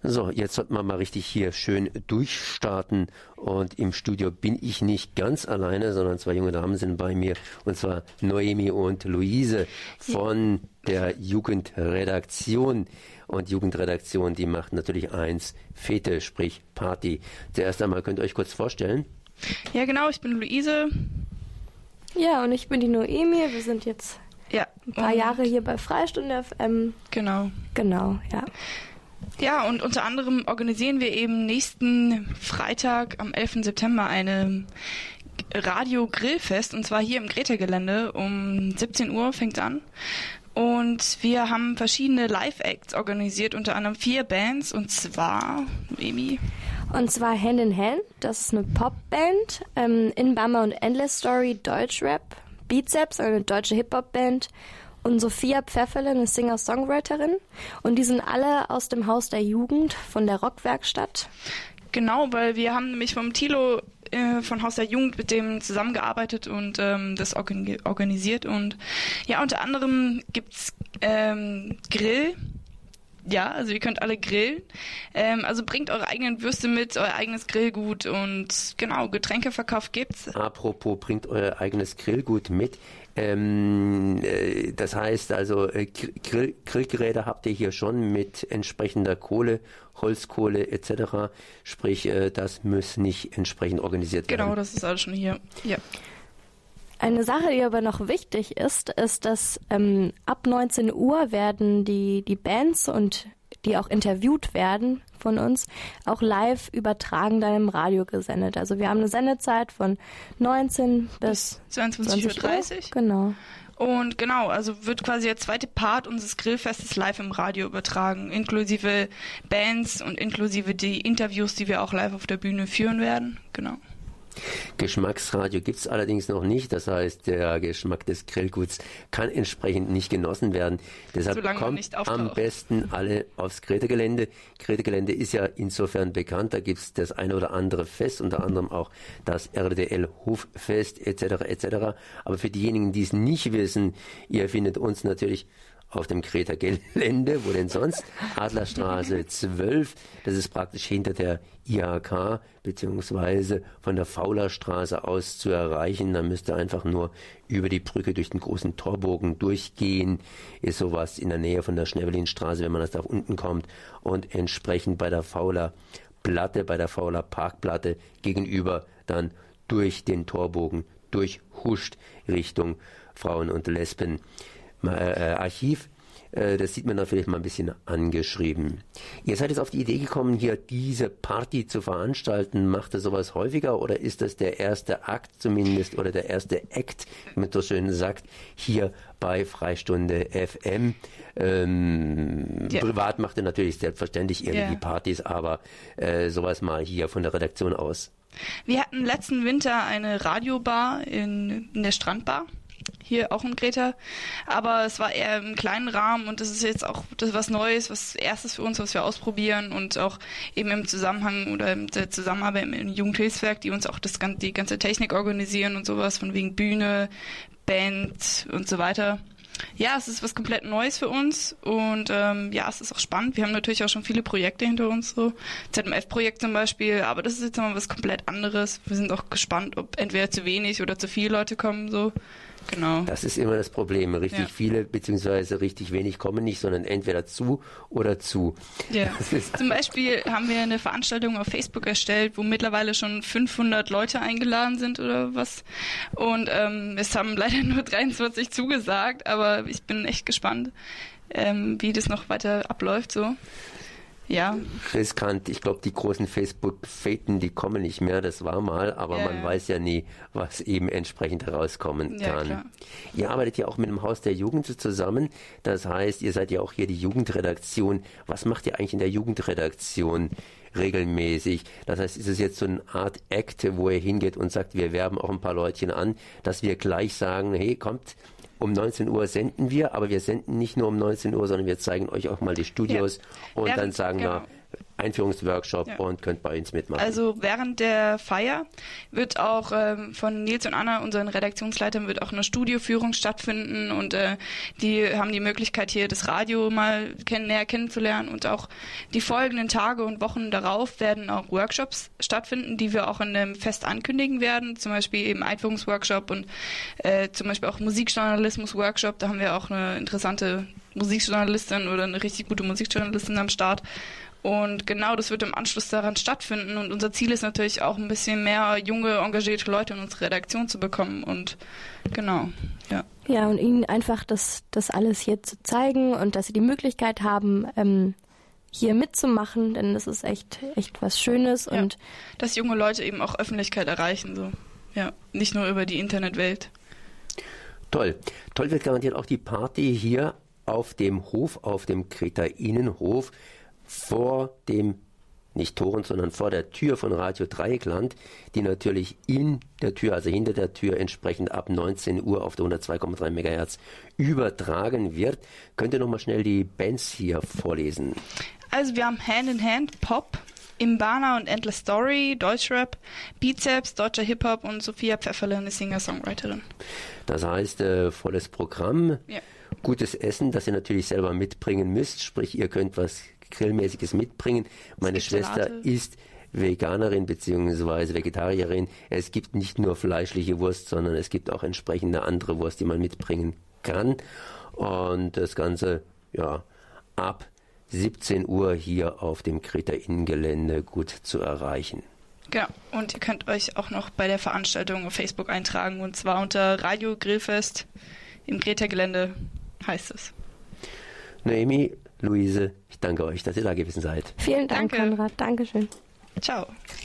So, jetzt sollten wir mal richtig hier schön durchstarten. Und im Studio bin ich nicht ganz alleine, sondern zwei junge Damen sind bei mir. Und zwar Noemi und Luise von der Jugendredaktion. Und Jugendredaktion, die macht natürlich eins, Fete, sprich Party. Zuerst einmal könnt ihr euch kurz vorstellen. Ja, genau, ich bin Luise. Ja, und ich bin die Noemi. Wir sind jetzt ein paar Jahre hier bei Freistunde FM. Genau, ja. Ja, und unter anderem organisieren wir eben nächsten Freitag am 11. September eine Radio-Grillfest, und zwar hier im Greta-Gelände. Um 17 Uhr fängt es an. Und wir haben verschiedene Live-Acts organisiert, unter anderem 4 Bands, und zwar, Noemi. Und zwar Hand in Hand, das ist eine Popband, In Bummer und Endless Story, Deutschrap, Beatsteps, eine deutsche Hip-Hop-Band, und Sophia Pfefferle, eine Singer-Songwriterin. Und die sind alle aus dem Haus der Jugend von der Rockwerkstatt. Genau, weil wir haben nämlich vom Thilo von Haus der Jugend mit dem zusammengearbeitet und das organisiert. Und ja, unter anderem gibt's Grill. Ja, also ihr könnt alle grillen. Also bringt eure eigenen Würste mit, euer eigenes Grillgut, und genau, Getränkeverkauf gibt's. Apropos, bringt euer eigenes Grillgut mit. Das heißt also, Grillgeräte habt ihr hier schon mit entsprechender Kohle, Holzkohle etc. Sprich, das muss nicht entsprechend organisiert werden. Genau, das ist alles schon hier. Ja. Eine Sache, die aber noch wichtig ist, dass ab 19 Uhr werden die Bands, und die auch interviewt werden von uns, auch live übertragen dann im Radio gesendet. Also wir haben eine Sendezeit von 19 bis 22:30 Uhr. Genau. Und genau, also wird quasi der zweite Part unseres Grillfestes live im Radio übertragen, inklusive Bands und inklusive die Interviews, die wir auch live auf der Bühne führen werden. Genau. Geschmacksradio gibt es allerdings noch nicht, das heißt, der Geschmack des Grillguts kann entsprechend nicht genossen werden. Deshalb kommt am besten alle aufs Greta-Gelände. Greta-Gelände ist ja insofern bekannt, da gibt es das eine oder andere Fest, unter anderem auch das RDL-Hoffest etc. etc. Aber für diejenigen, die es nicht wissen, ihr findet uns natürlich auf dem Greta-Gelände, wo denn sonst? Adlerstraße 12, das ist praktisch hinter der IHK, beziehungsweise von der Faulerstraße aus zu erreichen. Da müsst ihr einfach nur über die Brücke durch den großen Torbogen durchgehen. Ist sowas in der Nähe von der Schneewelinstraße, wenn man das da unten kommt, und entsprechend bei der Fauler Parkplatte gegenüber dann durch den Torbogen durchhuscht Richtung Frauen- und Lesben. Archiv, das sieht man da vielleicht mal ein bisschen angeschrieben. Ihr seid jetzt auf die Idee gekommen, hier diese Party zu veranstalten. Macht ihr sowas häufiger, oder ist das der erste Akt zumindest, oder der erste Act, wie man so schön sagt, hier bei Freistunde FM? Privat macht ihr natürlich selbstverständlich irgendwie Partys, aber sowas mal hier von der Redaktion aus. Wir hatten letzten Winter eine Radiobar in der Strandbar. Hier auch in Greta, aber es war eher im kleinen Rahmen, und das ist jetzt auch was Neues, was erstes für uns, was wir ausprobieren, und auch eben im Zusammenhang oder in der Zusammenarbeit mit dem Jugendhilfswerk, die uns auch die ganze Technik organisieren und sowas, von wegen Bühne, Band und so weiter. Ja, es ist was komplett Neues für uns, und es ist auch spannend. Wir haben natürlich auch schon viele Projekte hinter uns, so ZMF-Projekt zum Beispiel, aber das ist jetzt nochmal was komplett anderes. Wir sind auch gespannt, ob entweder zu wenig oder zu viele Leute kommen, so. Genau. Das ist immer das Problem. Richtig viele bzw. richtig wenig kommen nicht, sondern entweder zu oder zu. Ja. Zum Beispiel haben wir eine Veranstaltung auf Facebook erstellt, wo mittlerweile schon 500 Leute eingeladen sind oder was. Und es haben leider nur 23 zugesagt, aber ich bin echt gespannt, wie das noch weiter abläuft, so. Ja. Riskant. Ich glaube, die großen Facebook-Faten, die kommen nicht mehr. Das war mal, aber man weiß ja nie, was eben entsprechend herauskommen kann. Klar. Ihr arbeitet ja auch mit dem Haus der Jugend zusammen. Das heißt, ihr seid ja auch hier die Jugendredaktion. Was macht ihr eigentlich in der Jugendredaktion regelmäßig? Das heißt, ist es jetzt so eine Art Act, wo ihr hingeht und sagt, wir werben auch ein paar Leutchen an, dass wir gleich sagen, hey, kommt, um 19 Uhr senden wir, aber wir senden nicht nur um 19 Uhr, sondern wir zeigen euch auch mal die Studios und dann sagen wir, Einführungsworkshop und könnt bei uns mitmachen. Also während der Feier wird auch von Nils und Anna, unseren Redaktionsleitern, wird auch eine Studioführung stattfinden und die haben die Möglichkeit, hier das Radio mal näher kennenzulernen, und auch die folgenden Tage und Wochen darauf werden auch Workshops stattfinden, die wir auch in dem Fest ankündigen werden, zum Beispiel eben Einführungsworkshop und zum Beispiel auch Musikjournalismus-Workshop. Da haben wir auch eine interessante Musikjournalistin oder eine richtig gute Musikjournalistin am Start. Und genau, das wird im Anschluss daran stattfinden. Und unser Ziel ist natürlich auch, ein bisschen mehr junge, engagierte Leute in unsere Redaktion zu bekommen. Und genau, ja. Ja, und ihnen einfach das alles hier zu zeigen und dass sie die Möglichkeit haben, hier mitzumachen, denn das ist echt was Schönes. Ja, und dass junge Leute eben auch Öffentlichkeit erreichen, so. Ja, nicht nur über die Internetwelt. Toll. Toll wird garantiert auch die Party hier auf dem Hof, auf dem Kreter Innenhof, vor dem, nicht Toren, sondern vor der Tür von Radio Dreieckland, die natürlich in der Tür, also hinter der Tür, entsprechend ab 19 Uhr auf der 102,3 MHz übertragen wird. Könnt ihr nochmal schnell die Bands hier vorlesen? Also wir haben Hand in Hand, Pop, Imbana und Endless Story, Deutschrap, Bizeps, deutscher Hip-Hop und Sophia Pfefferle, eine Singer-Songwriterin. Das heißt, volles Programm, ja. Gutes Essen, das ihr natürlich selber mitbringen müsst, sprich ihr könnt was Grillmäßiges mitbringen. Meine Schwester ist Veganerin bzw. Vegetarierin. Es gibt nicht nur fleischliche Wurst, sondern es gibt auch entsprechende andere Wurst, die man mitbringen kann. Und das Ganze, ja, ab 17 Uhr hier auf dem Kreter Innengelände gut zu erreichen. Genau, und ihr könnt euch auch noch bei der Veranstaltung auf Facebook eintragen, und zwar unter Radio Grillfest im Kreter-Gelände heißt es. Noemi, Luise, ich danke euch, dass ihr da gewesen seid. Vielen Dank, Konrad. Dankeschön. Ciao.